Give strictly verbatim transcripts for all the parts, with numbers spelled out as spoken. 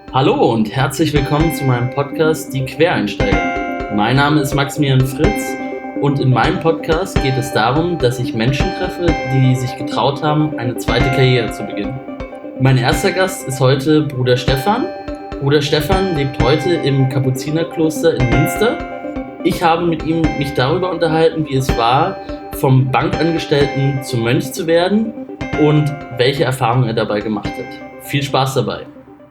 Hallo und herzlich willkommen zu meinem Podcast Die Quereinsteiger. Mein Name ist Maximilian Fritz und in meinem Podcast geht es darum, dass ich Menschen treffe, die sich getraut haben, eine zweite Karriere zu beginnen. Mein erster Gast ist heute Bruder Stefan. Bruder Stefan lebt heute im Kapuzinerkloster in Münster. Ich habe mit ihm mich darüber unterhalten, wie es war, vom Bankangestellten zum Mönch zu werden und welche Erfahrungen er dabei gemacht hat. Viel Spaß dabei.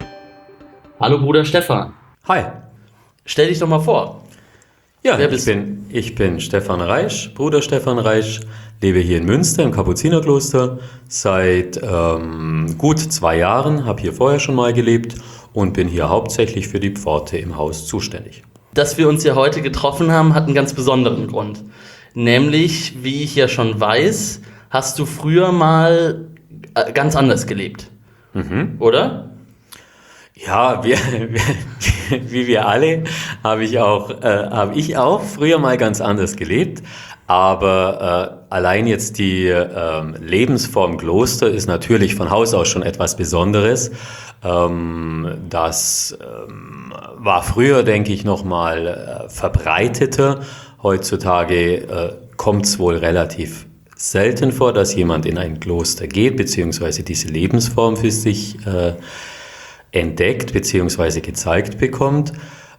Hallo Bruder Stefan. Hi. Stell dich doch mal vor. Ja, Wer bist ich, bin, ich bin Stefan Reisch, Bruder Stefan Reisch, lebe hier in Münster im Kapuzinerkloster seit ähm, gut zwei Jahren, habe hier vorher schon mal gelebt und bin hier hauptsächlich für die Pforte im Haus zuständig. Dass wir uns ja heute getroffen haben, hat einen ganz besonderen Grund. Nämlich, wie ich ja schon weiß, hast du früher mal ganz anders gelebt. Mhm. Oder? Ja, wir, wir, wie wir alle, habe ich auch, äh, habe ich auch früher mal ganz anders gelebt. Aber äh, allein jetzt die äh, Lebensform Kloster ist natürlich von Haus aus schon etwas Besonderes. Ähm, das ähm, war früher, denke ich, noch mal äh, verbreiteter. Heutzutage äh, kommt es wohl relativ selten vor, dass jemand in ein Kloster geht, beziehungsweise diese Lebensform für sich äh, entdeckt bzw. gezeigt bekommt.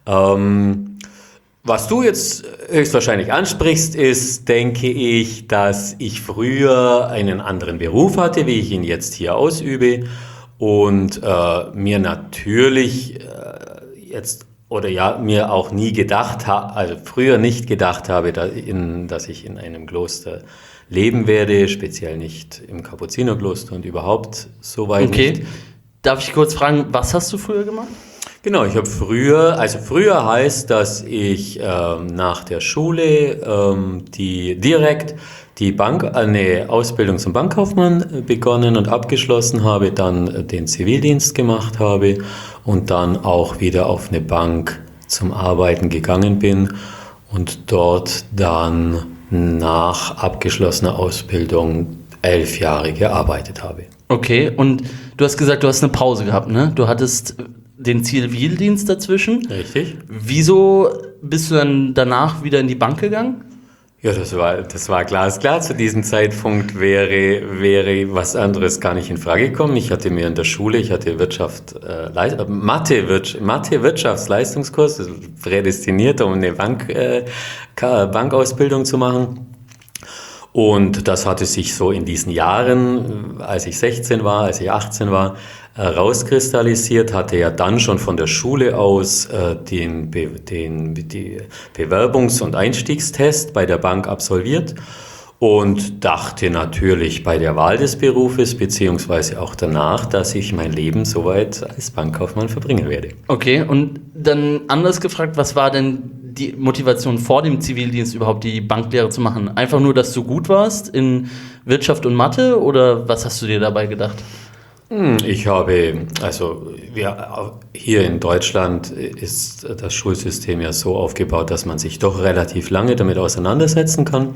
Ähm, was du jetzt höchstwahrscheinlich ansprichst, ist, denke ich, dass ich früher einen anderen Beruf hatte, wie ich ihn jetzt hier ausübe und äh, mir natürlich äh, jetzt oder ja mir auch nie gedacht habe, also früher nicht gedacht habe, dass, in, dass ich in einem Kloster leben werde, speziell nicht im Kapuzinerkloster und überhaupt so weit okay. nicht. Darf ich kurz fragen, was hast du früher gemacht? Genau, ich habe früher, also früher heißt, dass ich ähm, nach der Schule ähm, die direkt die Bank, eine Ausbildung zum Bankkaufmann begonnen und abgeschlossen habe, dann den Zivildienst gemacht habe und dann auch wieder auf eine Bank zum Arbeiten gegangen bin und dort dann nach abgeschlossener Ausbildung elf Jahre gearbeitet habe. Okay, und du hast gesagt, du hast eine Pause gehabt, ne? Du hattest den Zivildienst dazwischen. Richtig. Wieso bist du dann danach wieder in die Bank gegangen? Ja, das war, das war glasklar. Zu diesem Zeitpunkt wäre, wäre was anderes gar nicht in Frage gekommen. Ich hatte mir in der Schule, ich hatte Wirtschaft, äh, Mathe, Wirtschaft, Mathe, Wirtschaftsleistungskurs, prädestiniert, um eine Bank, äh, Bankausbildung zu machen. Und das hatte sich so in diesen Jahren, als ich sechzehn war, als ich achtzehn war, rauskristallisiert, hatte ja dann schon von der Schule aus äh, den, Be- den die Bewerbungs- und Einstiegstest bei der Bank absolviert und dachte natürlich bei der Wahl des Berufes beziehungsweise auch danach, dass ich mein Leben soweit als Bankkaufmann verbringen werde. Okay, und dann anders gefragt, was war denn die Motivation vor dem Zivildienst überhaupt die Banklehre zu machen? Einfach nur, dass du gut warst in Wirtschaft und Mathe oder was hast du dir dabei gedacht? Ich habe, also wir, hier in Deutschland ist das Schulsystem ja so aufgebaut, dass man sich doch relativ lange damit auseinandersetzen kann.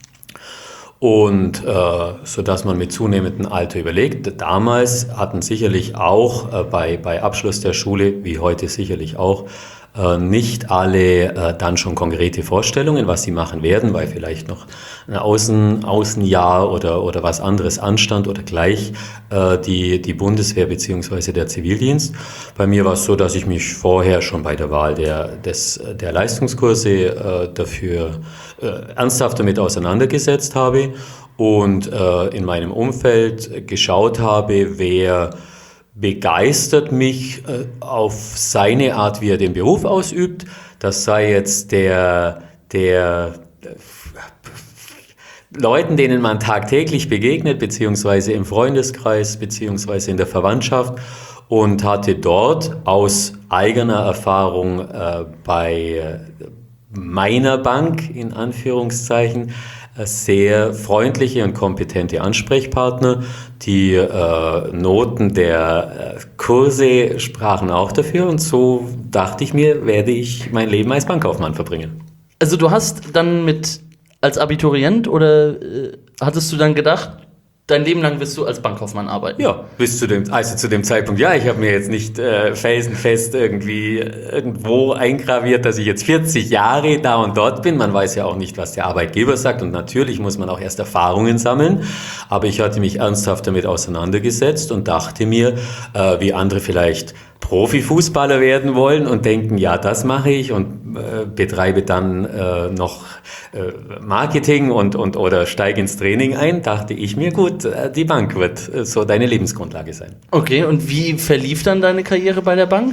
Und äh, so dass man mit zunehmendem Alter überlegt. Damals hatten sicherlich auch äh, bei, bei Abschluss der Schule, wie heute sicherlich auch, äh, nicht alle äh, dann schon konkrete Vorstellungen, was sie machen werden, weil vielleicht noch ein Außen, Außenjahr oder, oder was anderes anstand oder gleich äh, die, die Bundeswehr beziehungsweise der Zivildienst. Bei mir war es so, dass ich mich vorher schon bei der Wahl der, des, der Leistungskurse äh, dafür äh, ernsthaft damit auseinandergesetzt habe und äh, in meinem Umfeld geschaut habe, wer begeistert mich äh, auf seine Art, wie er den Beruf ausübt. Das sei jetzt der, der äh, Leuten, denen man tagtäglich begegnet, beziehungsweise im Freundeskreis, beziehungsweise in der Verwandtschaft und hatte dort aus eigener Erfahrung äh, bei meiner Bank, in Anführungszeichen, sehr freundliche und kompetente Ansprechpartner. Die äh, Noten der äh, Kurse sprachen auch dafür und so dachte ich mir, werde ich mein Leben als Bankkaufmann verbringen. Also du hast dann mit als Abiturient oder äh, hattest du dann gedacht, dein Leben lang wirst du als Bankkaufmann arbeiten? Ja, bis zu dem, also zu dem Zeitpunkt, ja, ich habe mir jetzt nicht äh, felsenfest irgendwie irgendwo eingraviert, dass ich jetzt vierzig Jahre da und dort bin. Man weiß ja auch nicht, was der Arbeitgeber sagt und natürlich muss man auch erst Erfahrungen sammeln. Aber ich hatte mich ernsthaft damit auseinandergesetzt und dachte mir, äh, wie andere vielleicht Profifußballer werden wollen und denken, ja, das mache ich und äh, betreibe dann äh, noch äh, Marketing und, und oder steige ins Training ein, dachte ich mir, gut, äh, die Bank wird äh, so deine Lebensgrundlage sein. Okay, und wie verlief dann deine Karriere bei der Bank?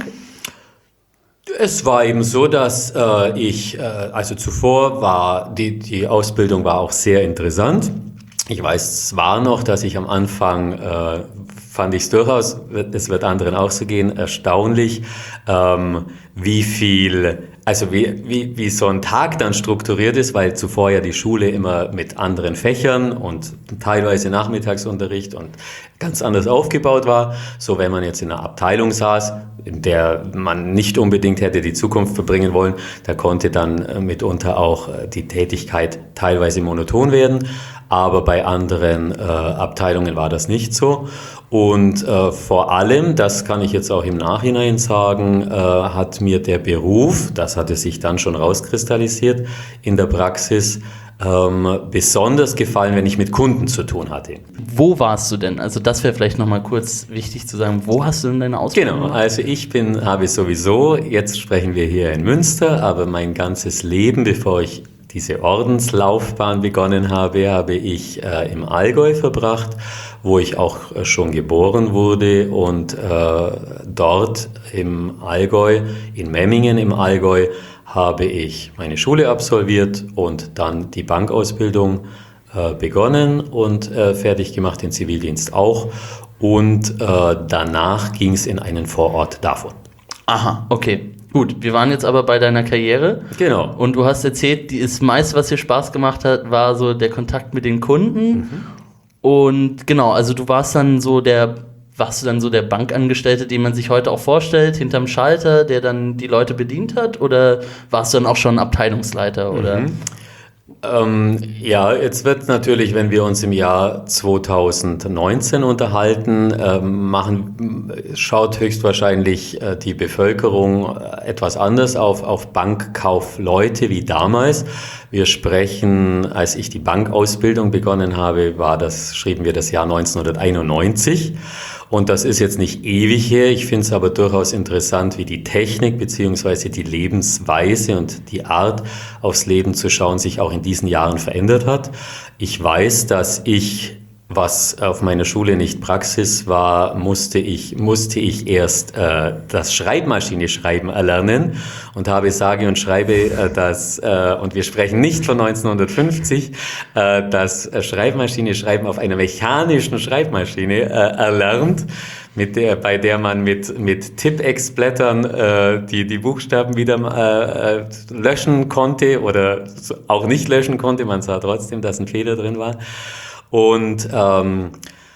Es war eben so, dass äh, ich, äh, also zuvor war, die, die Ausbildung war auch sehr interessant. Ich weiß zwar noch, dass ich am Anfang, äh, fand ich es durchaus, es wird anderen auch so gehen, erstaunlich, ähm, wie viel, also wie, wie, wie so ein Tag dann strukturiert ist, weil zuvor ja die Schule immer mit anderen Fächern und teilweise Nachmittagsunterricht und ganz anders aufgebaut war. So, wenn man jetzt in einer Abteilung saß, in der man nicht unbedingt hätte die Zukunft verbringen wollen, da konnte dann äh, mitunter auch äh, die Tätigkeit teilweise monoton werden. Aber bei anderen äh, Abteilungen war das nicht so. Und äh, vor allem, das kann ich jetzt auch im Nachhinein sagen, äh, hat mir der Beruf, das hatte sich dann schon rauskristallisiert in der Praxis, ähm, besonders gefallen, wenn ich mit Kunden zu tun hatte. Wo warst du denn? Also das wäre vielleicht nochmal kurz wichtig zu sagen. Wo hast du denn deine Ausbildung? Genau, also ich bin, habe sowieso, jetzt sprechen wir hier in Münster, aber mein ganzes Leben, bevor ich diese Ordenslaufbahn begonnen habe, habe ich äh, im Allgäu verbracht, wo ich auch äh, schon geboren wurde und äh, dort im Allgäu, in Memmingen im Allgäu, habe ich meine Schule absolviert und dann die Bankausbildung äh, begonnen und äh, fertig gemacht, den Zivildienst auch und äh, danach ging es in einen Vorort davon. Aha, okay. Gut, wir waren jetzt aber bei deiner Karriere. Genau. Und du hast erzählt, das meiste, was dir Spaß gemacht hat, war so der Kontakt mit den Kunden. Mhm. Und genau, also du warst dann so der, warst du dann so der Bankangestellte, den man sich heute auch vorstellt, hinterm Schalter, der dann die Leute bedient hat? Oder warst du dann auch schon Abteilungsleiter? Oder? Mhm. Ähm, ja, jetzt wird natürlich, wenn wir uns im Jahr zweitausendneunzehn unterhalten, äh, machen, schaut höchstwahrscheinlich äh, die Bevölkerung etwas anders auf, auf Bankkaufleute wie damals. Wir sprechen, als ich die Bankausbildung begonnen habe, war das, schrieben wir das Jahr neunzehnhunderteinundneunzig. Und das ist jetzt nicht ewig her. Ich finde es aber durchaus interessant, wie die Technik beziehungsweise die Lebensweise und die Art, aufs Leben zu schauen, sich auch in diesen Jahren verändert hat. Ich weiß, dass ich, was auf meiner Schule nicht Praxis war, musste ich, musste ich erst äh, das Schreibmaschine schreiben erlernen und habe sage und schreibe, äh, dass, äh, und wir sprechen nicht von neunzehnhundertfünfzig, äh, das Schreibmaschine schreiben auf einer mechanischen Schreibmaschine äh, erlernt, mit der, bei der man mit, mit Tippex-Blättern äh, die, die Buchstaben wieder äh, löschen konnte oder auch nicht löschen konnte. Man sah trotzdem, dass ein Fehler drin war. Und ähm,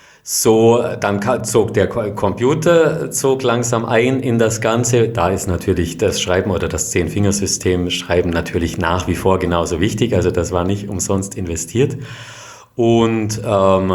so, dann zog der Computer zog langsam ein in das Ganze. Da ist natürlich das Schreiben oder das Zehn-Fingersystem Schreiben natürlich nach wie vor genauso wichtig. Also das war nicht umsonst investiert. Und ähm,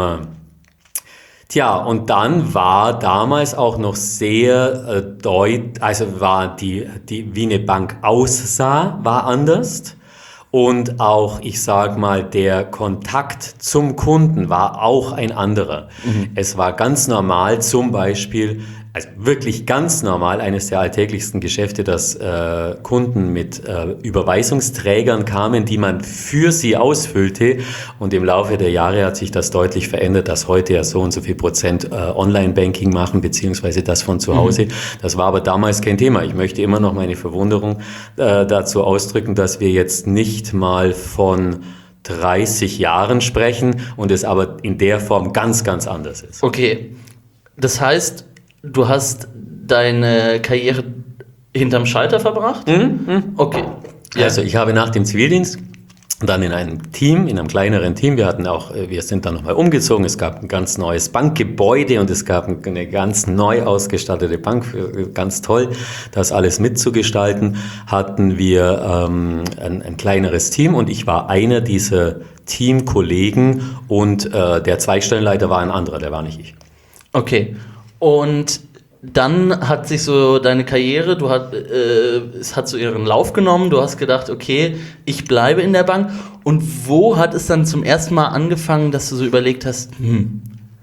tja, und dann war damals auch noch sehr äh, deut, also war die, die, wie eine Bank aussah, war anders. Und auch, ich sag mal, der Kontakt zum Kunden war auch ein anderer. Mhm. Es war ganz normal, zum Beispiel, also wirklich ganz normal, eines der alltäglichsten Geschäfte, dass äh, Kunden mit äh, Überweisungsträgern kamen, die man für sie ausfüllte. Und im Laufe der Jahre hat sich das deutlich verändert, dass heute ja so und so viel Prozent äh, Online-Banking machen, beziehungsweise das von zu Hause. Mhm. Das war aber damals kein Thema. Ich möchte immer noch meine Verwunderung äh, dazu ausdrücken, dass wir jetzt nicht mal von dreißig Jahren sprechen und es aber in der Form ganz, ganz anders ist. Okay, das heißt, du hast deine Karriere hinterm Schalter verbracht? Mhm. Okay. Ja. Also ich habe nach dem Zivildienst dann in einem Team, in einem kleineren Team. Wir hatten auch, wir sind dann nochmal umgezogen. Es gab ein ganz neues Bankgebäude und es gab eine ganz neu ausgestattete Bank. Ganz toll, das alles mitzugestalten. Hatten wir ähm, ein, ein kleineres Team und ich war einer dieser Teamkollegen und äh, der Zweigstellenleiter war ein anderer, der war nicht ich. Okay. Und dann hat sich so deine Karriere, du hat, äh, es hat so ihren Lauf genommen, du hast gedacht, okay, ich bleibe in der Bank. Und wo hat es dann zum ersten Mal angefangen, dass du so überlegt hast, hm,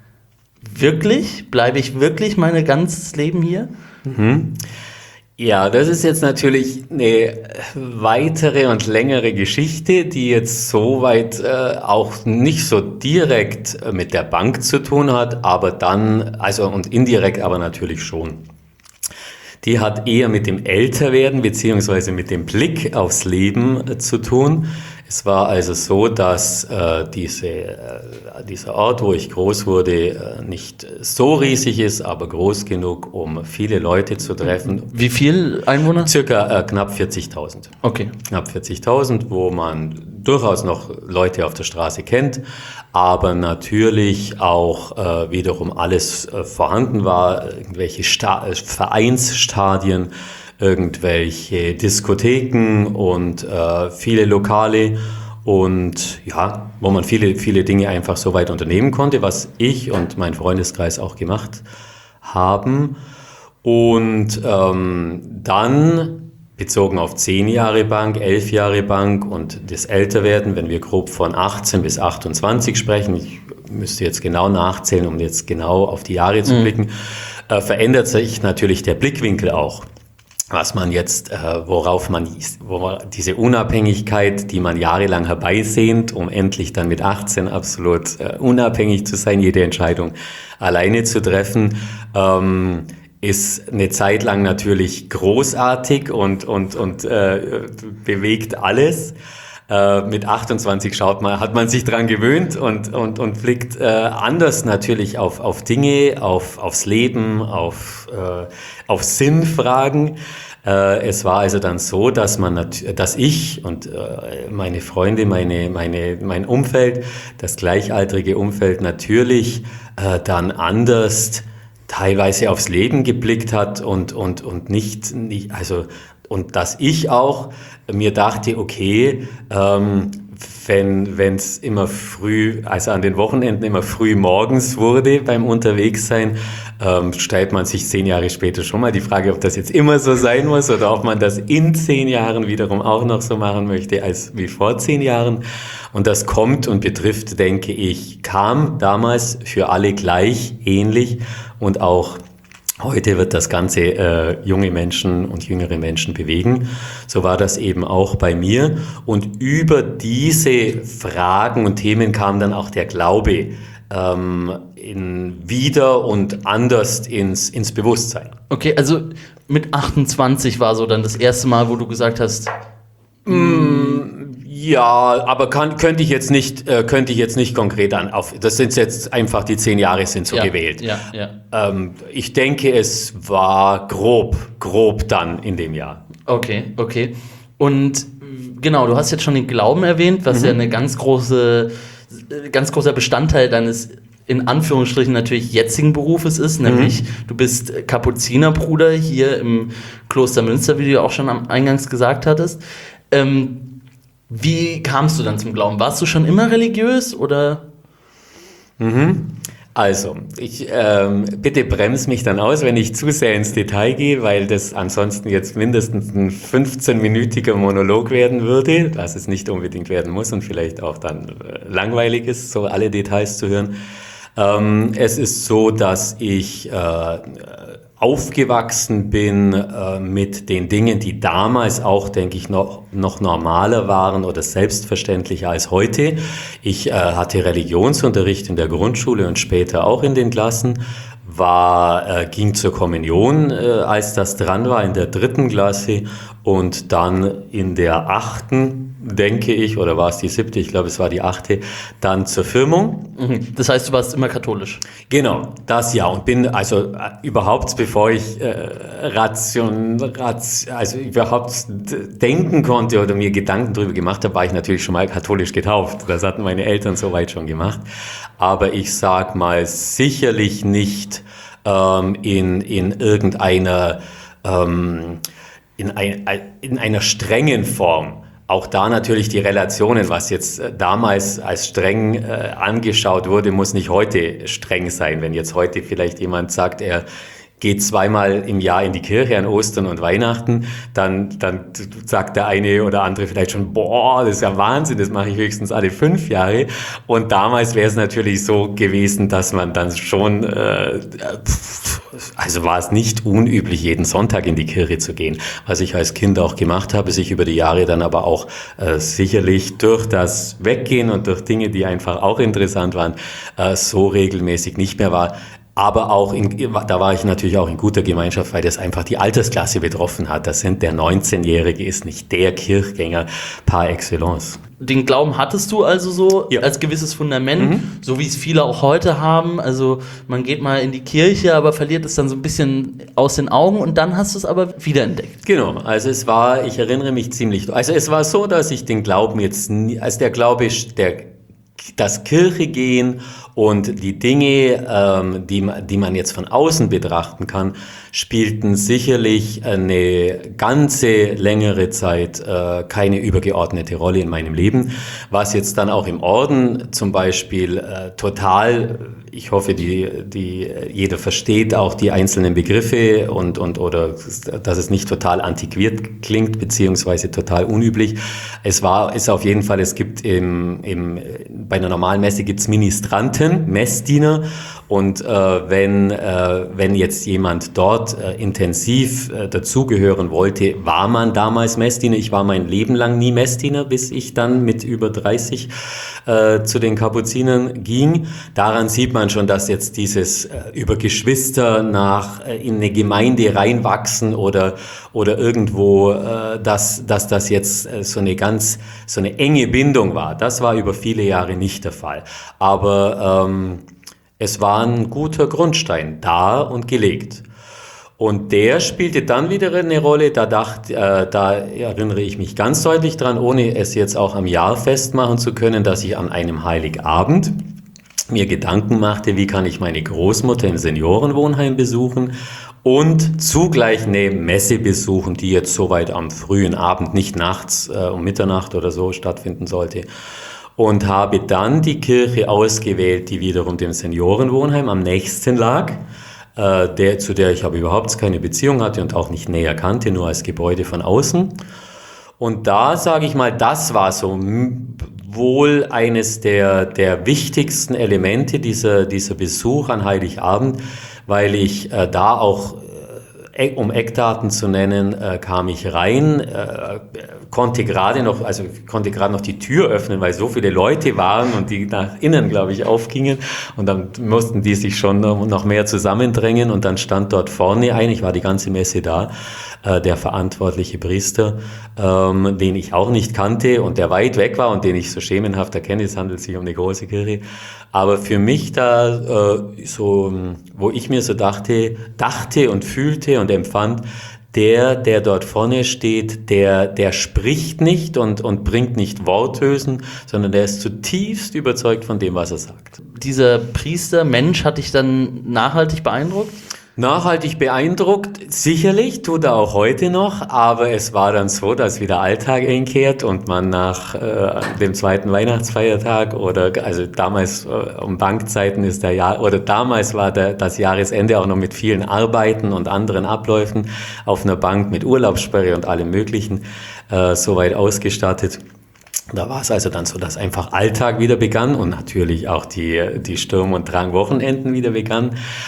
wirklich? Bleibe ich wirklich mein ganzes Leben hier? Mhm. Ja, das ist jetzt natürlich eine weitere und längere Geschichte, die jetzt soweit äh, auch nicht so direkt mit der Bank zu tun hat, aber dann, also und indirekt aber natürlich schon. Die hat eher mit dem Älterwerden beziehungsweise mit dem Blick aufs Leben äh, zu tun. Es war also so, dass äh, diese, äh, dieser Ort, wo ich groß wurde, äh, nicht so riesig ist, aber groß genug, um viele Leute zu treffen. Wie viel Einwohner? Circa äh, knapp vierzigtausend. Okay. Knapp vierzigtausend, wo man durchaus noch Leute auf der Straße kennt, aber natürlich auch äh, wiederum alles äh, vorhanden war, irgendwelche Sta- Vereinsstadien, irgendwelche Diskotheken und äh, viele Lokale und ja, wo man viele, viele Dinge einfach so weit unternehmen konnte, was ich und mein Freundeskreis auch gemacht haben. Und ähm, dann bezogen auf zehn Jahre Bank, elf Jahre Bank und das Älterwerden, wenn wir grob von achtzehn bis achtundzwanzig sprechen, ich müsste jetzt genau nachzählen, um jetzt genau auf die Jahre zu blicken, mhm. äh, verändert sich natürlich der Blickwinkel auch. Was man jetzt, äh, worauf man, wo man diese Unabhängigkeit, die man jahrelang herbeisehnt, um endlich dann mit achtzehn absolut äh, unabhängig zu sein, jede Entscheidung alleine zu treffen, ähm, ist eine Zeit lang natürlich großartig und, und, und äh, bewegt alles. Äh, mit achtundzwanzig schaut man, hat man sich dran gewöhnt und, und, und blickt äh, anders natürlich auf, auf Dinge, auf, aufs Leben, auf, äh, auf Sinnfragen. Äh, es war also dann so, dass man, nat- dass ich und äh, meine Freunde, meine, meine, mein Umfeld, das gleichaltrige Umfeld natürlich äh, dann anders teilweise aufs Leben geblickt hat und, und, und nicht, nicht, also, und dass ich auch mir dachte, okay, ähm, wenn wenn es immer früh, also an den Wochenenden immer früh morgens wurde beim Unterwegssein, ähm, stellt man sich zehn Jahre später schon mal die Frage, ob das jetzt immer so sein muss oder ob man das in zehn Jahren wiederum auch noch so machen möchte als wie vor zehn Jahren. Und das kommt und betrifft, denke ich, kam damals für alle gleich ähnlich und auch heute wird das Ganze äh, junge Menschen und jüngere Menschen bewegen. So war das eben auch bei mir. Und über diese Fragen und Themen kam dann auch der Glaube ähm, in wieder und anders ins, ins Bewusstsein. Okay, also mit achtundzwanzig war so dann das erste Mal, wo du gesagt hast, mm, ja, aber kann, könnte ich jetzt nicht, äh, könnte ich jetzt nicht konkret an auf. Das sind jetzt einfach die zehn Jahre sind so ja, gewählt. Ja, ja. Ähm, ich denke, es war grob, grob dann in dem Jahr. Okay, okay. Und genau, du hast jetzt schon den Glauben erwähnt, was mhm. ja eine ganz große, ganz großer Bestandteil deines in Anführungsstrichen natürlich jetzigen Berufes ist, nämlich mhm. du bist Kapuzinerbruder hier im Kloster Münster, wie du ja auch schon am Eingangs gesagt hattest. Ähm, Wie kamst du dann zum Glauben? Warst du schon immer religiös oder? Mhm. Also, ich ähm, bitte bremse mich dann aus, wenn ich zu sehr ins Detail gehe, weil das ansonsten jetzt mindestens ein fünfzehnminütiger Monolog werden würde, was es nicht unbedingt werden muss und vielleicht auch dann äh, langweilig ist, so alle Details zu hören. Ähm, es ist so, dass ich äh, aufgewachsen bin äh, mit den Dingen, die damals auch, denke ich, noch, noch normaler waren oder selbstverständlicher als heute. Ich äh, hatte Religionsunterricht in der Grundschule und später auch in den Klassen, war, äh, ging zur Kommunion, äh, als das dran war, in der dritten Klasse und dann in der achten denke ich, oder war es die siebte, ich glaube, es war die achte, dann zur Firmung. Mhm. Das heißt, du warst immer katholisch? Genau, das ja. Und bin also äh, überhaupt, bevor ich äh, Ration, Ration, also überhaupt denken konnte oder mir Gedanken darüber gemacht habe, war ich natürlich schon mal katholisch getauft. Das hatten meine Eltern soweit schon gemacht. Aber ich sag mal, sicherlich nicht ähm, in, in irgendeiner ähm, in, ein, in einer strengen Form. Auch da natürlich die Relationen, was jetzt damals als streng äh, angeschaut wurde, muss nicht heute streng sein. Wenn jetzt heute vielleicht jemand sagt, er geht zweimal im Jahr in die Kirche an Ostern und Weihnachten, dann, dann sagt der eine oder andere vielleicht schon, boah, das ist ja Wahnsinn, das mache ich höchstens alle fünf Jahre. Und damals wäre es natürlich so gewesen, dass man dann schon, äh, also war es nicht unüblich, jeden Sonntag in die Kirche zu gehen. Was ich als Kind auch gemacht habe, sich über die Jahre dann aber auch äh, sicherlich durch das Weggehen und durch Dinge, die einfach auch interessant waren, äh, so regelmäßig nicht mehr war. Aber auch, in, da war ich natürlich auch in guter Gemeinschaft, weil das einfach die Altersklasse betroffen hat. Das sind der neunzehnjährige ist nicht der Kirchgänger par excellence. Den Glauben hattest du also so ja. als gewisses Fundament, Mhm. so wie es viele auch heute haben. Also man geht mal in die Kirche, aber verliert es dann so ein bisschen aus den Augen und dann hast du es aber wiederentdeckt. Genau, also es war, ich erinnere mich ziemlich, also es war so, dass ich den Glauben jetzt, nie, als der Glaube, der das Kirche gehen und die Dinge, ähm, die, die man jetzt von außen betrachten kann, spielten sicherlich eine ganze längere Zeit äh, keine übergeordnete Rolle in meinem Leben. Was jetzt dann auch im Orden zum Beispiel äh, total, ich hoffe, die, die, jeder versteht auch die einzelnen Begriffe und, und oder dass es nicht total antiquiert klingt, beziehungsweise total unüblich. Es war, ist auf jeden Fall, es gibt im, im, bei einer normalen Messe gibt's Ministranten, Messdiener. Und äh, wenn, äh, wenn jetzt jemand dort äh, intensiv äh, dazugehören wollte, war man damals Messdiener. Ich war mein Leben lang nie Messdiener, bis ich dann mit über dreißig äh, zu den Kapuzinern ging. Daran sieht man schon, dass jetzt dieses äh, über Geschwister nach äh, in eine Gemeinde reinwachsen oder oder irgendwo, äh, dass dass das jetzt äh, so eine ganz so eine enge Bindung war. Das war über viele Jahre nicht der Fall. Aber ähm, es war ein guter Grundstein da und gelegt. Und der spielte dann wieder eine Rolle, da, dachte, äh, da erinnere ich mich ganz deutlich dran, ohne es jetzt auch am Jahr festmachen zu können, dass ich an einem Heiligabend mir Gedanken machte, wie kann ich meine Großmutter im Seniorenwohnheim besuchen und zugleich eine Messe besuchen, die jetzt soweit am frühen Abend, nicht nachts äh, um Mitternacht oder so stattfinden sollte. Und habe dann die Kirche ausgewählt, die wiederum dem Seniorenwohnheim am nächsten lag, äh, der, zu der ich aber überhaupt keine Beziehung hatte und auch nicht näher kannte, nur als Gebäude von außen. Und da sage ich mal, das war so m- wohl eines der, der wichtigsten Elemente dieser, dieser Besuch an Heiligabend, weil ich äh, da auch, äh, um Eckdaten zu nennen, äh, kam ich rein, äh, konnte gerade noch, also konnte gerade noch die Tür öffnen, weil so viele Leute waren und die nach innen, glaube ich, aufgingen und dann mussten die sich schon noch mehr zusammendrängen und dann stand dort vorne ein, ich war die ganze Messe da, äh, der verantwortliche Priester, ähm, den ich auch nicht kannte und der weit weg war und den ich so schemenhaft erkenne, es handelt sich um eine große Kirche, aber für mich da äh, so, wo ich mir so dachte, dachte und fühlte und empfand, Der, der dort vorne steht, der, der spricht nicht und, und bringt nicht Worthülsen, sondern der ist zutiefst überzeugt von dem, was er sagt. Dieser Priester, Mensch, hat dich dann nachhaltig beeindruckt? Nachhaltig beeindruckt, sicherlich, tut er auch heute noch, aber es war dann so, dass wieder Alltag einkehrt und man nach äh, dem zweiten Weihnachtsfeiertag oder, also damals äh, um Bankzeiten ist der Jahr, oder damals war der, das Jahresende auch noch mit vielen Arbeiten und anderen Abläufen auf einer Bank mit Urlaubssperre und allem Möglichen äh, soweit ausgestattet. Da war es also dann so, dass einfach Alltag wieder begann und natürlich auch die, die Sturm- und Drang-Wochenenden wieder begann.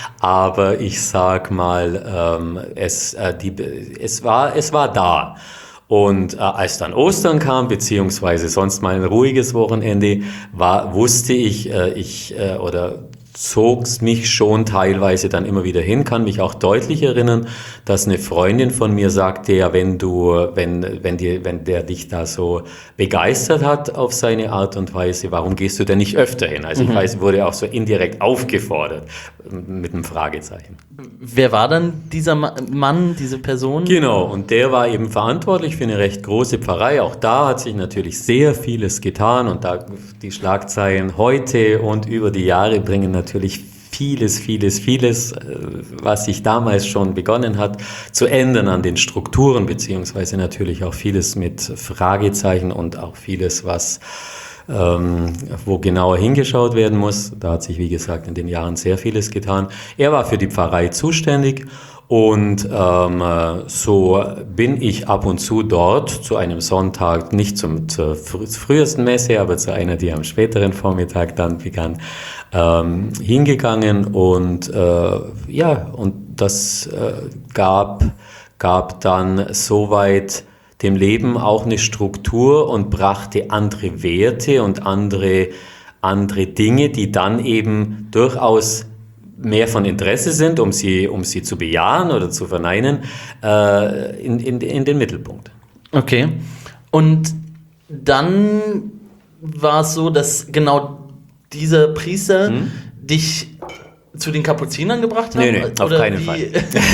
Aber ich sag mal, ähm, es, äh, die, es, war, es war da. Und äh, als dann Ostern kam, beziehungsweise sonst mal ein ruhiges Wochenende, war, wusste ich, äh, ich äh, oder zog es mich schon teilweise dann immer wieder hin, kann mich auch deutlich erinnern, dass eine Freundin von mir sagte, ja, wenn du, wenn, wenn dir, wenn der dich da so begeistert hat auf seine Art und Weise, warum gehst du denn nicht öfter hin? Also mhm. ich weiß, wurde auch so indirekt aufgefordert mit einem Fragezeichen. Wer war dann dieser Mann, diese Person? Genau, und der war eben verantwortlich für eine recht große Pfarrei. Auch da hat sich natürlich sehr vieles getan und da die Schlagzeilen heute und über die Jahre bringen natürlich vieles, vieles, vieles, was sich damals schon begonnen hat, zu ändern an den Strukturen, beziehungsweise natürlich auch vieles mit Fragezeichen und auch vieles, was ähm, wo genauer hingeschaut werden muss. Da hat sich, wie gesagt, in den Jahren sehr vieles getan. Er war für die Pfarrei zuständig. Und ähm, so bin ich ab und zu dort zu einem Sonntag, nicht zum, zur frühesten Messe, aber zu einer, die am späteren Vormittag dann begann, ähm, hingegangen. Und äh, ja, und das äh, gab, gab dann soweit dem Leben auch eine Struktur und brachte andere Werte und andere, andere Dinge, die dann eben durchaus mehr von Interesse sind, um sie, um sie zu bejahen oder zu verneinen, äh, in, in, in den Mittelpunkt. Okay. Und dann war es so, dass genau dieser Priester hm? dich zu den Kapuzinern gebracht hat? Nee, nee, auf oder keinen wie? Fall.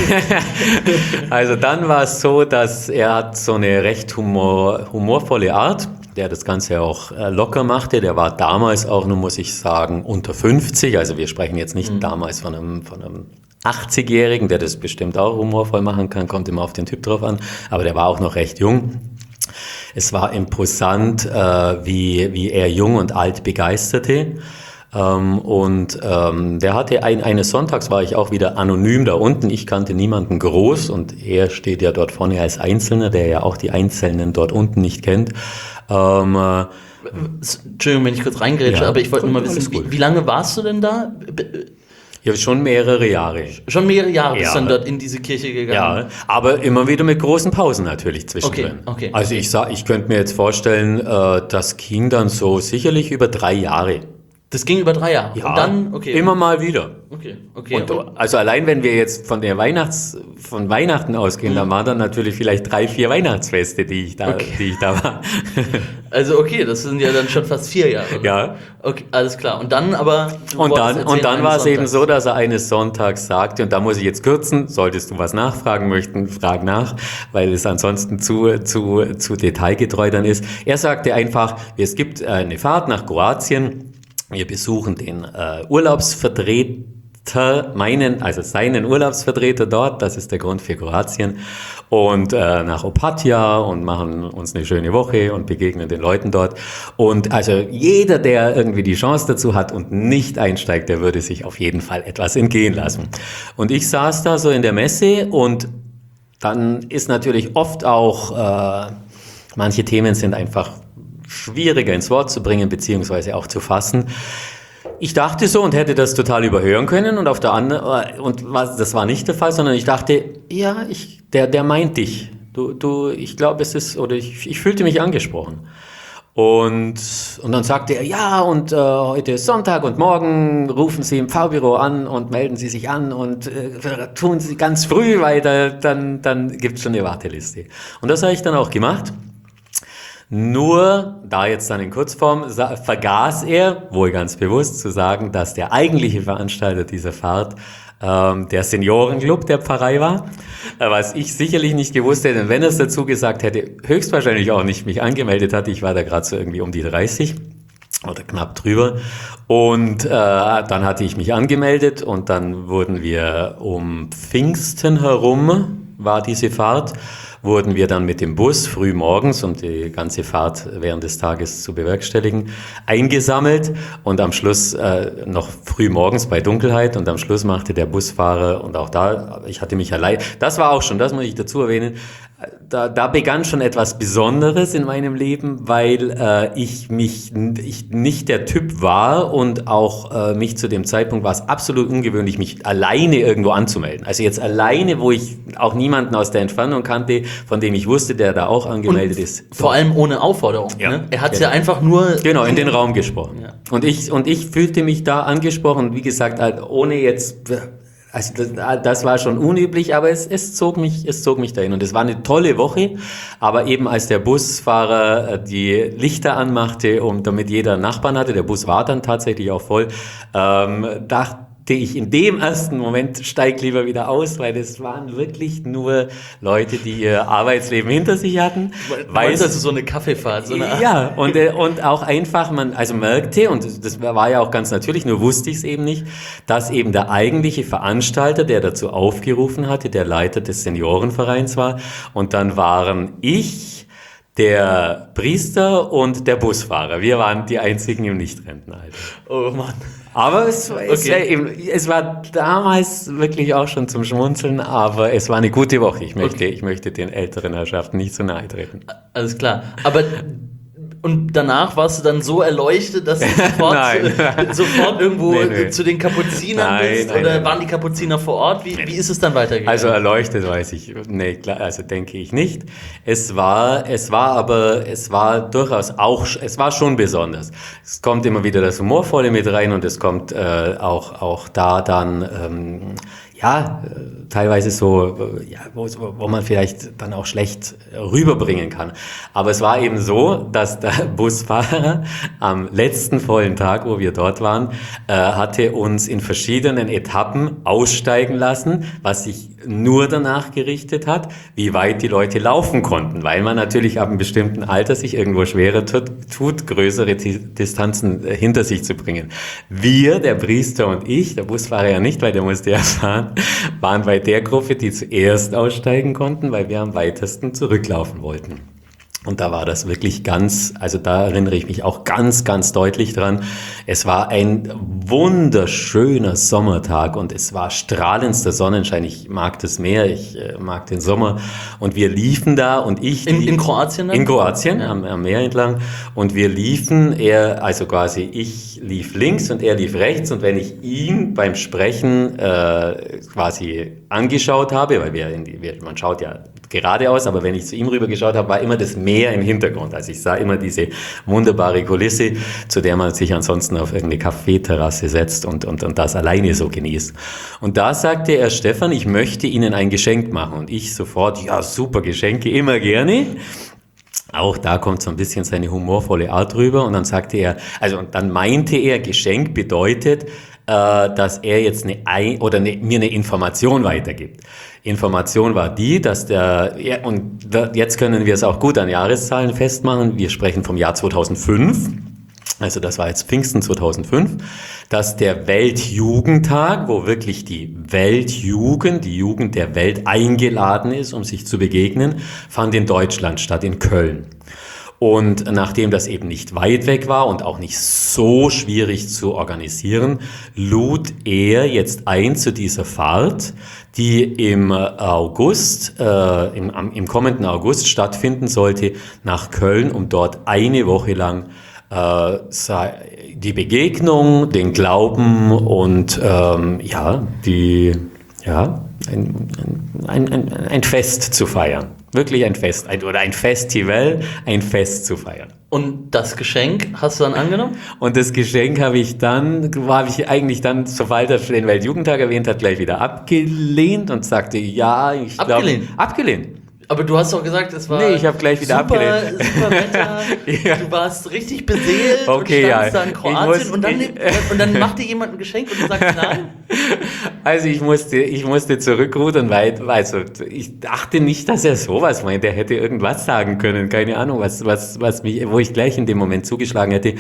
Also dann war es so, dass er hat so eine recht humor, humorvolle Art, der das Ganze auch äh, locker machte. Der war damals auch, nur muss ich sagen, unter fünfzig. Also wir sprechen jetzt nicht mhm. damals von einem, von einem achtzigjährigen, der das bestimmt auch humorvoll machen kann, kommt immer auf den Typ drauf an. Aber der war auch noch recht jung. Es war imposant, äh, wie, wie er jung und alt begeisterte. Ähm, und ähm, der hatte ein, eines Sonntags war ich auch wieder anonym da unten. Ich kannte niemanden groß und er steht ja dort vorne als Einzelner, der ja auch die Einzelnen dort unten nicht kennt. Ähm, äh, Entschuldigung, wenn ich kurz reingrätsche, ja, aber ich wollte nur mal wissen, wie, wie lange warst du denn da? Ja, schon mehrere Jahre. Schon mehrere Jahre bist ja. du dann dort in diese Kirche gegangen? Ja, aber immer wieder mit großen Pausen natürlich zwischendrin. Okay, okay. Also ich sag, ich könnte mir jetzt vorstellen, äh, das ging dann so sicherlich über drei Jahre. Das ging über drei Jahre? Ja, und dann, okay. immer mal wieder. Okay, okay. Und, also allein wenn wir jetzt von der Weihnachts, von Weihnachten ausgehen, mhm. dann waren dann natürlich vielleicht drei, vier Weihnachtsfeste, die ich da, okay. die ich da war. Also okay, das sind ja dann schon fast vier Jahre. Oder? Ja. Okay, alles klar. Und dann aber... Und dann, und dann war es eben so, dass er eines Sonntags sagte, und da muss ich jetzt kürzen, solltest du was nachfragen möchten, frag nach, weil es ansonsten zu, zu, zu detailgetreu dann ist. Er sagte einfach, es gibt eine Fahrt nach Kroatien. Wir besuchen den äh, Urlaubsvertreter, meinen, also seinen Urlaubsvertreter dort, das ist der Grund für Kroatien, und äh, nach Opatija und machen uns eine schöne Woche und begegnen den Leuten dort. Und also jeder, der irgendwie die Chance dazu hat und nicht einsteigt, der würde sich auf jeden Fall etwas entgehen lassen. Und ich saß da so in der Messe und dann ist natürlich oft auch, äh, manche Themen sind einfach schwieriger ins Wort zu bringen, beziehungsweise auch zu fassen. Ich dachte so und hätte das total überhören können und auf der anderen, und was, das war nicht der Fall, sondern ich dachte, ja, ich, der, der meint dich. Du, du, ich glaube, es ist, oder ich, ich fühlte mich angesprochen. Und, und dann sagte er, ja, und äh, heute ist Sonntag und morgen rufen Sie im Pfarrbüro an und melden Sie sich an und äh, tun Sie ganz früh, weil da, dann, dann gibt es schon eine Warteliste. Und das habe ich dann auch gemacht. Nur, da jetzt dann in Kurzform, vergaß er, wohl ganz bewusst, zu sagen, dass der eigentliche Veranstalter dieser Fahrt ähm, der Seniorenclub der Pfarrei war, was ich sicherlich nicht gewusst hätte, denn wenn er es dazu gesagt hätte, höchstwahrscheinlich auch nicht mich angemeldet hatte, ich war da gerade so irgendwie um die dreißig oder knapp drüber und äh, dann hatte ich mich angemeldet und dann wurden wir um Pfingsten herum, war diese Fahrt, wurden wir dann mit dem Bus früh morgens, um die ganze Fahrt während des Tages zu bewerkstelligen, eingesammelt und am Schluss äh, noch früh morgens bei Dunkelheit und am Schluss machte der Busfahrer und auch da, ich hatte mich allein, das war auch schon, das muss ich dazu erwähnen, da, da begann schon etwas Besonderes in meinem Leben, weil äh, ich mich ich nicht der Typ war und auch äh, mich zu dem Zeitpunkt war es absolut ungewöhnlich, mich alleine irgendwo anzumelden. Also jetzt alleine, wo ich auch niemanden aus der Entfernung kannte, von dem ich wusste, der da auch angemeldet und ist. Vor allem ohne Aufforderung. Ja, Ne? Er hat es genau. ja einfach nur... Genau, in den Raum gesprochen. Ja. Und ich, und ich fühlte mich da angesprochen, wie gesagt, halt ohne jetzt... Also das, das war schon unüblich, aber es, es zog mich, es zog mich dahin. Und es war eine tolle Woche, aber eben als der Busfahrer die Lichter anmachte und damit jeder Nachbarn hatte, der Bus war dann tatsächlich auch voll, ähm, dachte ich in dem ersten Moment, steig lieber wieder aus, weil das waren wirklich nur Leute, die ihr Arbeitsleben hinter sich hatten. Weil es also so eine Kaffeefahrt, so eine Art. Ja, und, und auch einfach, man also merkte, und das war ja auch ganz natürlich, nur wusste ich es eben nicht, dass eben der eigentliche Veranstalter, der dazu aufgerufen hatte, der Leiter des Seniorenvereins war. Und dann waren ich, der Priester und der Busfahrer. Wir waren die einzigen im Nichtrentenalter. Oh Mann. Aber es, es, Okay. es war damals wirklich auch schon zum Schmunzeln, aber es war eine gute Woche. Ich möchte, Okay. ich möchte den älteren Herrschaften nicht zu nahe treten. Alles klar. Aber und danach warst du dann so erleuchtet, dass du sofort, Nein. sofort irgendwo Nee, nee. zu den Kapuzinern Nein, bist? nein, Oder nein. waren die Kapuziner vor Ort? Wie, wie ist es dann weitergegangen? Also erleuchtet weiß ich, nee, klar, also denke ich nicht. Es war, es war aber, es war durchaus auch, es war schon besonders. Es kommt immer wieder das Humorvolle mit rein und es kommt äh, auch, auch da dann, ähm, ja, äh, teilweise so, äh, ja, wo, wo man vielleicht dann auch schlecht rüberbringen kann. Aber es war eben so, dass der Busfahrer am letzten vollen Tag, wo wir dort waren, äh, hatte uns in verschiedenen Etappen aussteigen lassen, was sich nur danach gerichtet hat, wie weit die Leute laufen konnten, weil man natürlich ab einem bestimmten Alter sich irgendwo schwerer tut, tut größere T- Distanzen äh, hinter sich zu bringen. Wir, der Priester und ich, der Busfahrer ja nicht, weil der musste ja fahren, waren bei der Gruppe, die zuerst aussteigen konnten, weil wir am weitesten zurücklaufen wollten. Und da war das wirklich ganz, also da erinnere ich mich auch ganz, ganz deutlich dran. Es war ein wunderschöner Sommertag und es war strahlendster Sonnenschein. Ich mag das Meer, ich äh, mag den Sommer. Und wir liefen da und ich... in, lief- in Kroatien dann? In Kroatien, Ja. am, am Meer entlang. Und wir liefen, er, also quasi ich lief links und er lief rechts. Und wenn ich ihn beim Sprechen äh, quasi angeschaut habe, weil wir, in die, wir man schaut ja geradeaus, aber wenn ich zu ihm rüber geschaut habe, war immer das Meer im Hintergrund. Also ich sah immer diese wunderbare Kulisse, zu der man sich ansonsten auf irgendeine Kaffeeterrasse setzt und, und, und das alleine so genießt. Und da sagte er, Stefan, ich möchte Ihnen ein Geschenk machen. Und ich sofort, ja super, Geschenke, immer gerne. Auch da kommt so ein bisschen seine humorvolle Art rüber. Und dann sagte er, also und dann meinte er, Geschenk bedeutet, äh, dass er jetzt eine ein, oder eine, mir eine Information weitergibt. Information war die, dass der, ja, und da, jetzt können wir es auch gut an Jahreszahlen festmachen. Wir sprechen vom Jahr zweitausendfünf. Also das war jetzt Pfingsten zweitausendfünf, dass der Weltjugendtag, wo wirklich die Weltjugend, die Jugend der Welt eingeladen ist, um sich zu begegnen, fand in Deutschland statt, in Köln. Und nachdem das eben nicht weit weg war und auch nicht so schwierig zu organisieren, lud er jetzt ein zu dieser Fahrt, die im August, äh, im, im kommenden August stattfinden sollte, nach Köln, um dort eine Woche lang äh, die Begegnung, den Glauben und ähm, ja, die, ja, ein, ein, ein, ein Fest zu feiern. Wirklich ein Fest, ein, oder ein Festival, ein Fest zu feiern. Und das Geschenk hast du dann angenommen? Und das Geschenk habe ich dann, habe ich eigentlich dann, sobald er den Weltjugendtag erwähnt hat, gleich wieder abgelehnt und sagte, ja, ich glaube... Abgelehnt? Abgelehnt. Aber du hast doch gesagt, es war Nee, ich habe gleich wieder super, abgelehnt. super Wetter, Ja. du warst richtig beseelt Okay, und ja. standst da in Ich Kroatien muss- und, dann, ich- und dann macht dir jemand ein Geschenk und du sagst nein? Also ich musste, ich musste zurückrudern, weil, also ich dachte nicht, dass er sowas meint. Er hätte irgendwas sagen können, keine Ahnung, was, was, was mich, wo ich gleich in dem Moment zugeschlagen hätte.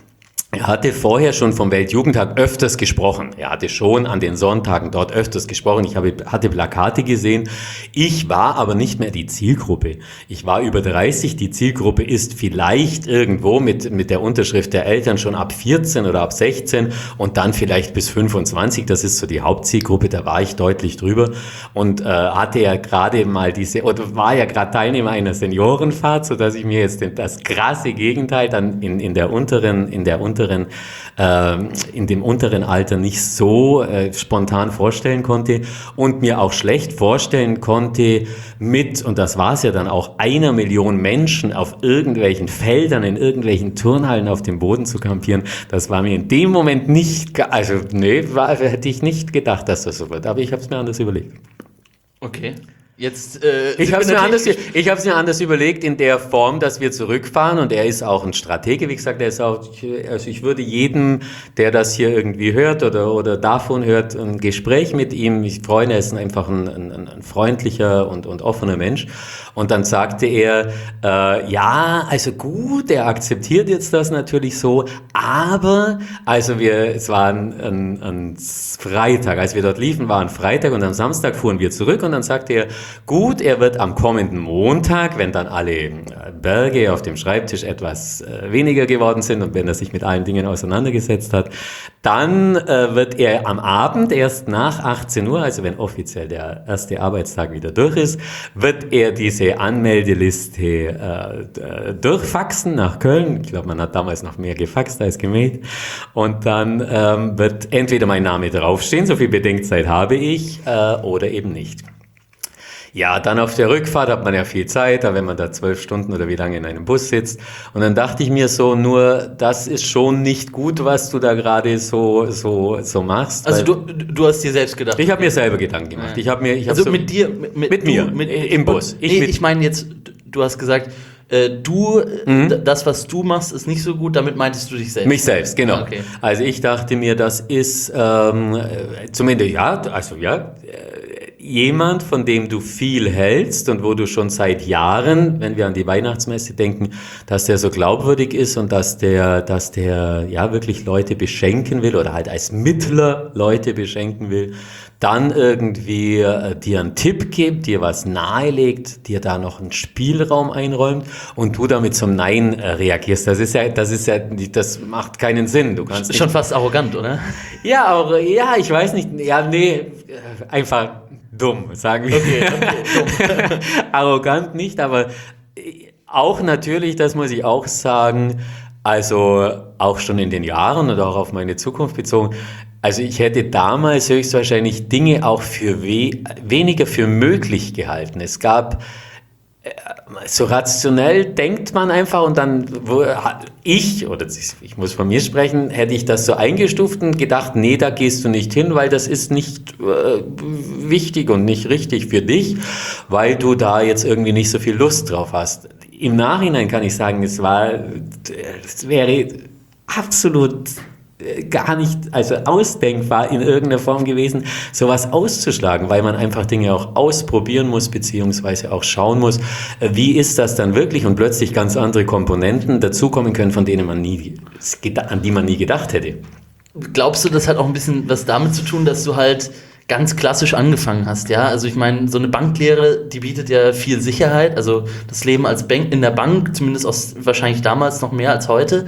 Er hatte vorher schon vom Weltjugendtag öfters gesprochen. Er hatte schon an den Sonntagen dort öfters gesprochen. Ich habe, hatte Plakate gesehen. Ich war aber nicht mehr die Zielgruppe. Ich war über dreißig. Die Zielgruppe ist vielleicht irgendwo mit, mit der Unterschrift der Eltern schon ab vierzehn oder ab sechzehn und dann vielleicht bis fünfundzwanzig. Das ist so die Hauptzielgruppe. Da war ich deutlich drüber und äh, hatte ja gerade mal diese, oder war ja gerade Teilnehmer einer Seniorenfahrt, sodass ich mir jetzt das krasse Gegenteil dann in, in der unteren, in der unteren unteren, äh, in dem unteren Alter nicht so äh, spontan vorstellen konnte und mir auch schlecht vorstellen konnte, mit, und das war es ja dann auch, einer Million Menschen auf irgendwelchen Feldern, in irgendwelchen Turnhallen auf dem Boden zu kampieren. Das war mir in dem Moment nicht, also nee, war, hätte ich nicht gedacht, dass das so wird, aber ich habe es mir anders überlegt. Okay. Jetzt, äh, ich habe es mir, anders, ich hab's mir anders überlegt in der Form, dass wir zurückfahren, und er ist auch ein Stratege, wie gesagt, er ist auch, also ich würde jedem, der das hier irgendwie hört oder, oder davon hört, ein Gespräch mit ihm, ich freue mich, er ist einfach ein, ein, ein freundlicher und, und offener Mensch. Und dann sagte er, äh, ja, also gut, er akzeptiert jetzt das natürlich so, aber, also wir, es war ein, ein, ein Freitag, als wir dort liefen, war ein Freitag, und am Samstag fuhren wir zurück, und dann sagte er, gut, er wird am kommenden Montag, wenn dann alle Berge auf dem Schreibtisch etwas äh, weniger geworden sind und wenn er sich mit allen Dingen auseinandergesetzt hat, dann äh, wird er am Abend, erst nach achtzehn Uhr, also wenn offiziell der erste Arbeitstag wieder durch ist, wird er diese Anmeldeliste äh, durchfaxen nach Köln. Ich glaube, man hat damals noch mehr gefaxt als gemailt. Und dann ähm, wird entweder mein Name draufstehen, so viel Bedenkzeit habe ich, äh, oder eben nicht. Ja, dann auf der Rückfahrt hat man ja viel Zeit, wenn man da zwölf Stunden oder wie lange in einem Bus sitzt. Und dann dachte ich mir so, nur das ist schon nicht gut, was du da gerade so so so machst. Also du du hast dir selbst gedacht. Ich habe mir selber Gedanken gemacht. Ich habe mir, ich hab also so mit dir, mit, mit, mit mir du, mit, im Bus. Ich, nee, ich meine jetzt, du hast gesagt, äh, du, mhm. das was du machst, ist nicht so gut. Damit meintest du dich selbst. Mich selbst, genau. Okay. Also ich dachte mir, das ist ähm, zumindest ja, also ja. Jemand, von dem du viel hältst und wo du schon seit Jahren, wenn wir an die Weihnachtsmesse denken, dass der so glaubwürdig ist und dass der, dass der ja wirklich Leute beschenken will oder halt als Mittler Leute beschenken will, dann irgendwie äh, dir einen Tipp gibt, dir was nahelegt, dir da noch einen Spielraum einräumt und du damit zum Nein äh, reagierst. Das ist ja, das ist ja, das macht keinen Sinn. Du kannst schon fast arrogant, oder? Ja, auch, ja, ich weiß nicht. Ja, nee, einfach dumm, sagen wir. Okay, okay, dumm. Arrogant nicht, aber auch natürlich, das muss ich auch sagen, also auch schon in den Jahren und auch auf meine Zukunft bezogen, also ich hätte damals höchstwahrscheinlich Dinge auch für we- weniger für möglich gehalten. Es gab, so rationell denkt man einfach und dann, wo, ich, oder ich muss von mir sprechen, hätte ich das so eingestuft und gedacht, nee, da gehst du nicht hin, weil das ist nicht äh, wichtig und nicht richtig für dich, weil du da jetzt irgendwie nicht so viel Lust drauf hast. Im Nachhinein kann ich sagen, es war, es wäre absolut gar nicht, also ausdenkbar in irgendeiner Form gewesen, sowas auszuschlagen, weil man einfach Dinge auch ausprobieren muss, beziehungsweise auch schauen muss, wie ist das dann wirklich, und plötzlich ganz andere Komponenten dazukommen können, von denen man nie, an die man nie gedacht hätte. Glaubst du, das hat auch ein bisschen was damit zu tun, dass du halt ganz klassisch angefangen hast, ja? Also ich meine, so eine Banklehre, die bietet ja viel Sicherheit, also das Leben als Bank in der Bank, zumindest aus, wahrscheinlich damals noch mehr als heute.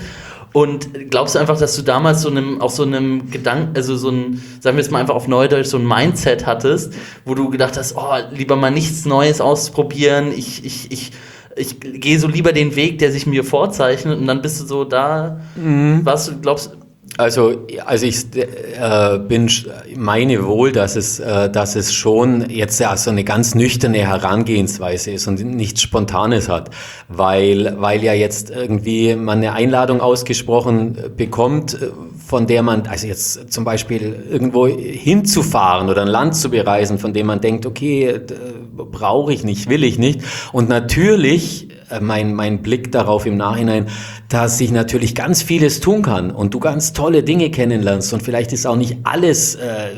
Und glaubst du einfach, dass du damals so einem, auch so einem Gedanken, also so ein, sagen wir jetzt mal einfach auf Neudeutsch, so ein Mindset hattest, wo du gedacht hast, oh, lieber mal nichts Neues ausprobieren, ich, ich, ich, ich gehe so lieber den Weg, der sich mir vorzeichnet, und dann bist du so da, mhm. was du glaubst. Also, also ich äh, bin meine wohl, dass es, äh, dass es schon jetzt ja so eine ganz nüchterne Herangehensweise ist und nichts Spontanes hat, weil, weil ja jetzt irgendwie man eine Einladung ausgesprochen bekommt, von der man, also jetzt zum Beispiel irgendwo hinzufahren oder ein Land zu bereisen, von dem man denkt, okay, brauche ich nicht, will ich nicht, und natürlich mein, mein Blick darauf im Nachhinein, dass sich natürlich ganz vieles tun kann und du ganz tolle Dinge kennenlernst, und vielleicht ist auch nicht alles äh,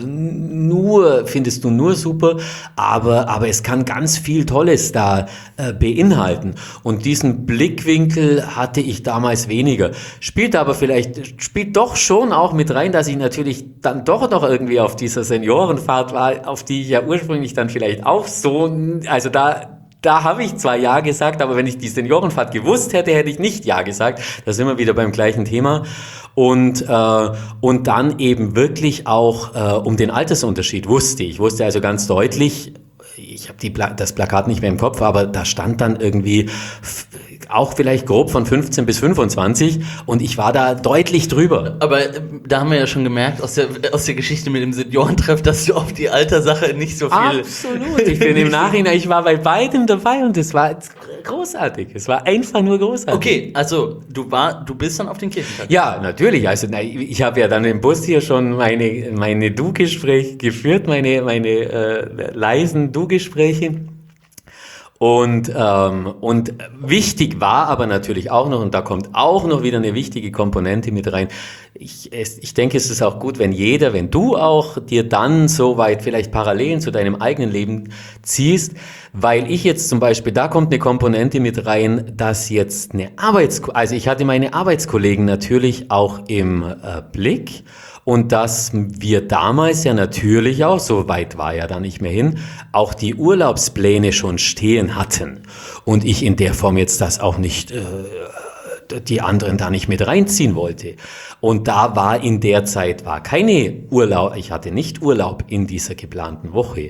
nur, findest du nur super, aber, aber es kann ganz viel Tolles da äh, beinhalten, und diesen Blickwinkel hatte ich damals weniger. Spielt aber vielleicht, spielt doch schon auch mit rein, dass ich natürlich dann doch noch irgendwie auf dieser Seniorenfahrt war, auf die ich ja ursprünglich dann vielleicht auch so, also da Da habe ich zwar Ja gesagt, aber wenn ich die Seniorenfahrt gewusst hätte, hätte ich nicht Ja gesagt. Da sind wir wieder beim gleichen Thema. Und, äh, und dann eben wirklich auch äh, um den Altersunterschied wusste ich. Ich wusste also ganz deutlich, ich habe Pla- das Plakat nicht mehr im Kopf, aber da stand dann irgendwie f- auch vielleicht grob von fünfzehn bis fünfundzwanzig und ich war da deutlich drüber. Aber äh, da haben wir ja schon gemerkt aus der, aus der Geschichte mit dem Seniorentreff, dass du auf die Alterssache nicht so viel... Absolut. Ich bin im Nachhinein, ich war bei beidem dabei und es war großartig. Es war einfach nur großartig. Okay, also du war, du bist dann auf den Kirchentag. Ja, natürlich. Also na, ich habe ja dann im Bus hier schon meine, meine Du-Gespräche geführt, meine, meine äh, leisen Du-Gespräche. Und, ähm, und wichtig war aber natürlich auch noch, und da kommt auch noch wieder eine wichtige Komponente mit rein, ich, es, ich denke, es ist auch gut, wenn jeder, wenn du auch dir dann so weit vielleicht Parallelen zu deinem eigenen Leben ziehst, weil ich jetzt zum Beispiel, da kommt eine Komponente mit rein, dass jetzt eine Arbeits, also ich hatte meine Arbeitskollegen natürlich auch im äh, Blick. Und dass wir damals ja natürlich auch, so weit war ja da nicht mehr hin, auch die Urlaubspläne schon stehen hatten. Und ich in der Form jetzt das auch nicht, äh, die anderen da nicht mit reinziehen wollte. Und da war in der Zeit, war keine Urlaub, ich hatte nicht Urlaub in dieser geplanten Woche.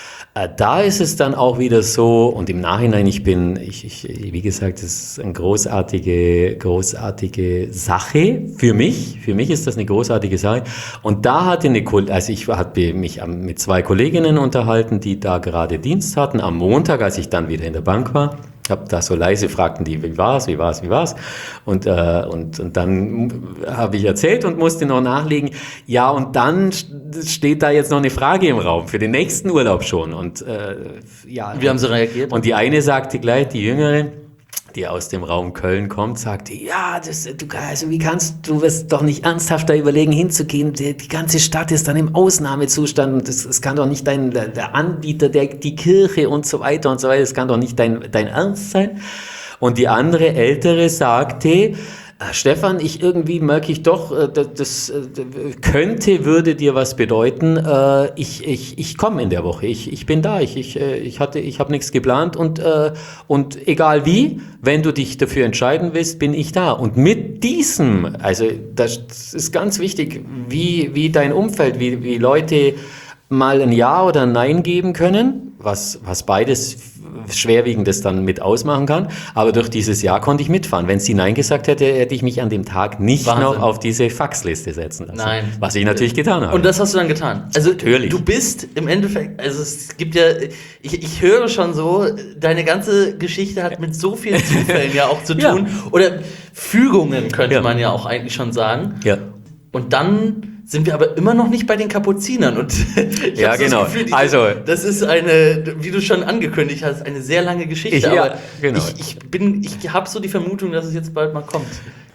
Da ist es dann auch wieder so, und im Nachhinein, ich bin, ich, ich, wie gesagt, das ist eine großartige, großartige Sache für mich. Für mich ist das eine großartige Sache. Und da hatte eine, also ich hatte mich mit zwei Kolleginnen unterhalten, die da gerade Dienst hatten, am Montag, als ich dann wieder in der Bank war. Ich habe da so leise, fragten die, wie war's, wie war's, wie war's? Und, äh, und, und dann habe ich erzählt und musste noch nachlegen. Ja, und dann steht da jetzt noch eine Frage im Raum für den nächsten Urlaub schon. Und äh, ja. Wie haben sie reagiert? Und die eine sagte gleich, die Jüngere, die aus dem Raum Köln kommt, sagte, ja, das, du, also wie kannst du wirst doch nicht ernsthaft da überlegen, hinzugehen? Die, die ganze Stadt ist dann im Ausnahmezustand und das, das kann doch nicht dein, der, der Anbieter, der, die Kirche und so weiter und so weiter, das kann doch nicht dein, dein Ernst sein. Und die andere Ältere sagte, Stefan, ich irgendwie merke ich doch, das, das könnte, würde dir was bedeuten. Ich, ich, ich komme in der Woche, ich, ich bin da, ich, ich, ich hatte, ich habe nichts geplant und, und egal wie, wenn du dich dafür entscheiden willst, bin ich da. Und mit diesem, also das ist ganz wichtig, wie, wie dein Umfeld, wie, wie Leute mal ein Ja oder ein Nein geben können, was, was beides Schwerwiegendes dann mit ausmachen kann. Aber durch dieses Jahr konnte ich mitfahren. Wenn sie Nein gesagt hätte, hätte ich mich an dem Tag nicht Wahnsinn. noch auf diese Faxliste setzen lassen. Nein. Was ich natürlich getan habe. Und das hast du dann getan? Also natürlich. Du bist im Endeffekt, also es gibt ja, ich, ich höre schon so, deine ganze Geschichte hat mit so vielen Zufällen ja auch zu tun. Ja. Oder Fügungen könnte ja. man ja auch eigentlich schon sagen. Ja. Und dann sind wir aber immer noch nicht bei den Kapuzinern. Und ich ja, genau. Das Gefühl, ich, also, das ist eine, wie du schon angekündigt hast, eine sehr lange Geschichte. Ich, ja, aber genau. ich, ich bin, ich habe so die Vermutung, dass es jetzt bald mal kommt.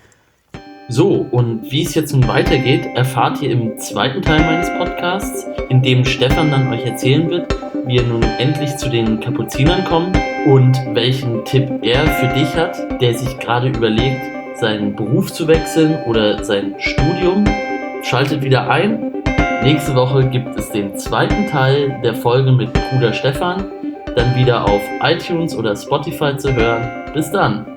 So, und wie es jetzt nun weitergeht, erfahrt ihr im zweiten Teil meines Podcasts, in dem Stefan dann euch erzählen wird, wie er nun endlich zu den Kapuzinern kommt und welchen Tipp er für dich hat, der sich gerade überlegt, seinen Beruf zu wechseln oder sein Studium. Schaltet wieder ein. Nächste Woche gibt es den zweiten Teil der Folge mit Bruder Stefan. Dann wieder auf iTunes oder Spotify zu hören. Bis dann.